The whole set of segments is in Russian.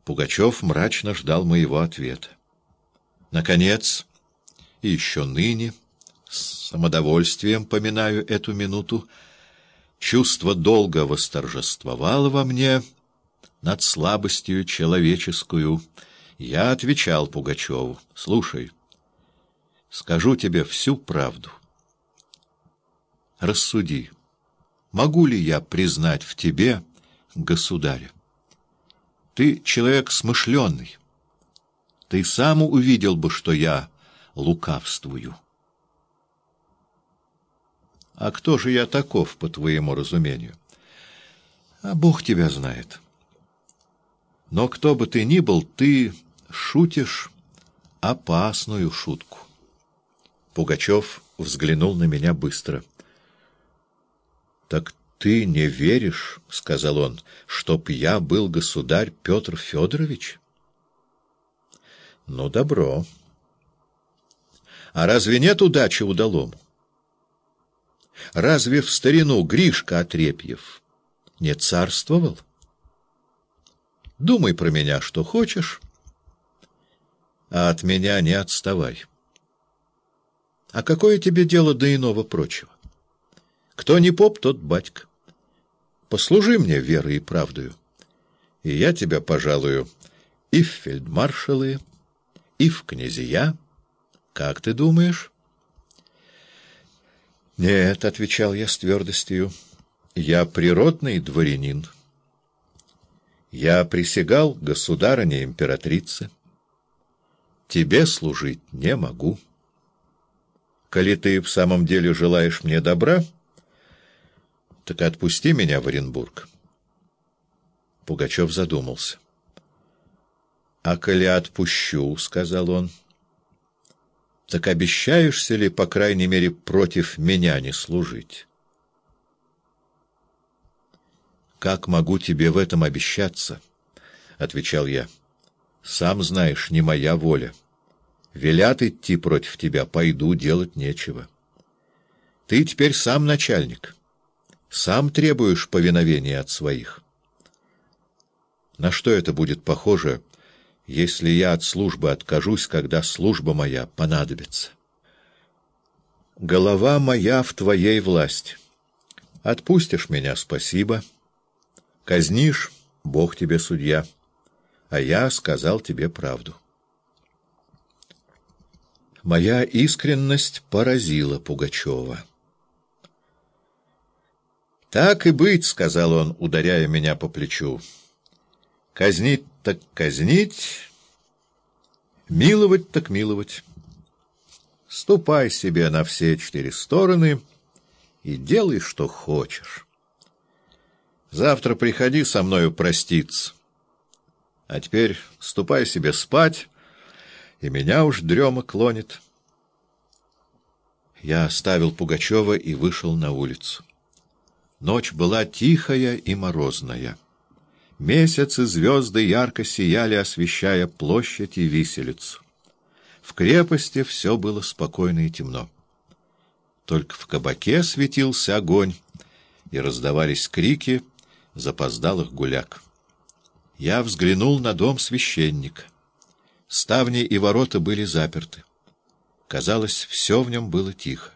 Пугачев мрачно ждал моего ответа. Наконец, и еще ныне, с самодовольствием поминаю эту минуту, чувство долга восторжествовало во мне над слабостью человеческую. Я отвечал Пугачеву: «Слушай, скажу тебе всю правду. Рассуди, могу ли я признать в тебе государя? Ты человек смышленый. Ты сам увидел бы, что я лукавствую». «А кто же я таков, по твоему разумению?» «А Бог тебя знает. Но кто бы ты ни был, ты шутишь опасную шутку». Пугачев взглянул на меня быстро. «Так ты не веришь, — сказал он, — чтоб я был государь Петр Федорович?» «Ну, добро. А разве нет удачи удалому? Разве в старину Гришка Отрепьев не царствовал? Думай про меня, что хочешь, а от меня не отставай. А какое тебе дело до иного прочего? Кто не поп, тот батька. Послужи мне верой и правдою, и я тебя пожалую и в фельдмаршалы, и в князья. Как ты думаешь?» «Нет, — отвечал я с твердостью, — я природный дворянин. Я присягал государыне императрице. Тебе служить не могу. Коли ты в самом деле желаешь мне добра, так отпусти меня в Оренбург». Пугачев задумался. «А коли отпущу, — сказал он, — так обещаешься ли, по крайней мере, против меня не служить?» «Как могу тебе в этом обещаться? — отвечал я. — Сам знаешь, не моя воля. Велят идти против тебя, пойду, делать нечего. Ты теперь сам начальник, сам требуешь повиновения от своих. На что это будет похоже, если я от службы откажусь, когда служба моя понадобится? Голова моя в твоей власти. Отпустишь меня — спасибо. Казнишь — Бог тебе судья. А я сказал тебе правду». Моя искренность поразила Пугачева. «Так и быть, — сказал он, ударяя меня по плечу, — казнить так казнить, миловать так миловать. Ступай себе на все 4 стороны и делай, что хочешь. Завтра приходи со мною проститься. А теперь ступай себе спать, и меня уж дрема клонит». Я оставил Пугачева и вышел на улицу. Ночь была тихая и морозная. Месяц и звезды ярко сияли, освещая площадь и виселицу. В крепости все было спокойно и темно. Только в кабаке светился огонь, и раздавались крики запоздалых гуляк. Я взглянул на дом священника. Ставни и ворота были заперты. Казалось, все в нем было тихо.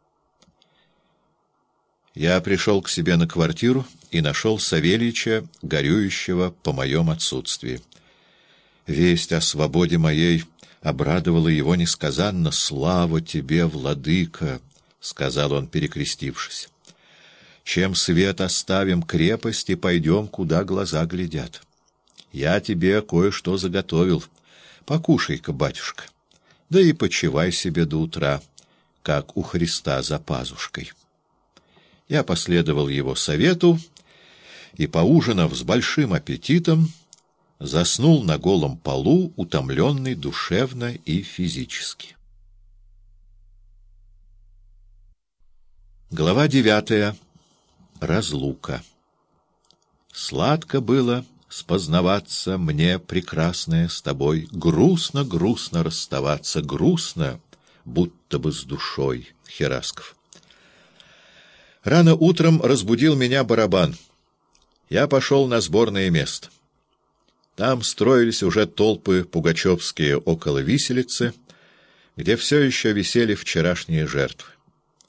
Я пришел к себе на квартиру и нашел Савельича, горюющего по моем отсутствии. Весть о свободе моей обрадовала его несказанно. «Слава тебе, владыка!» — сказал он, перекрестившись. «Чем свет оставим крепость и пойдем, куда глаза глядят. Я тебе кое-что заготовил. Покушай-ка, батюшка, да и почивай себе до утра, как у Христа за пазушкой». Я последовал его совету и, поужинав с большим аппетитом, заснул на голом полу, утомленный душевно и физически. Глава 9. Разлука. Сладко было спознаваться мне, прекрасная, с тобой, грустно, грустно расставаться, грустно, будто бы с душой. Херасков. Рано утром разбудил меня барабан. Я пошел на сборное место. Там строились уже толпы пугачевские около виселицы, где все еще висели вчерашние жертвы.